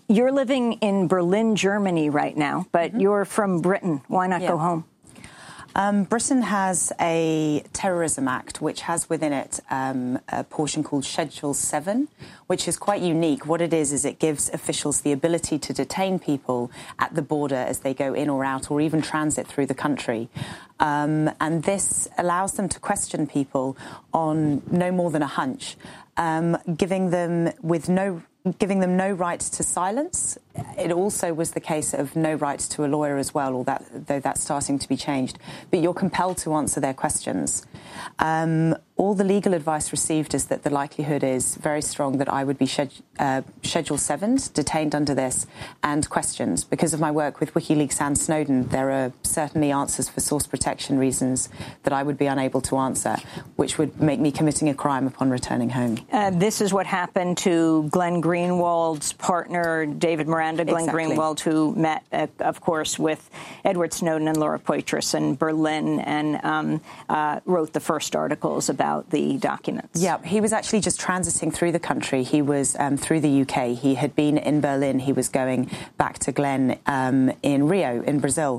You're living in Berlin, Germany right now, but you're from Britain. Why not go home? Britain has a terrorism act which has within it a portion called Schedule 7, which is quite unique. What it is it gives officials the ability to detain people at the border as they go in or out, or even transit through the country. And this allows them to question people on no more than a hunch, giving them no right to silence. It also was the case of no right to a lawyer as well, though that's starting to be changed. But you're compelled to answer their questions. All the legal advice received is that the likelihood is very strong that I would be Schedule 7'd, detained under this, and questioned. Because of my work with WikiLeaks and Snowden, there are certainly answers for source protection reasons that I would be unable to answer, which would make me committing a crime upon returning home. This is what happened to Glenn Greenwald's partner, David Miranda, Glenn Greenwald, who met, of course, with Edward Snowden and Laura Poitras in Berlin and wrote the first articles about the documents. Yeah, he was actually just transiting through the country. He was through the UK. He had been in Berlin. He was going back to Glenn in Rio, in Brazil.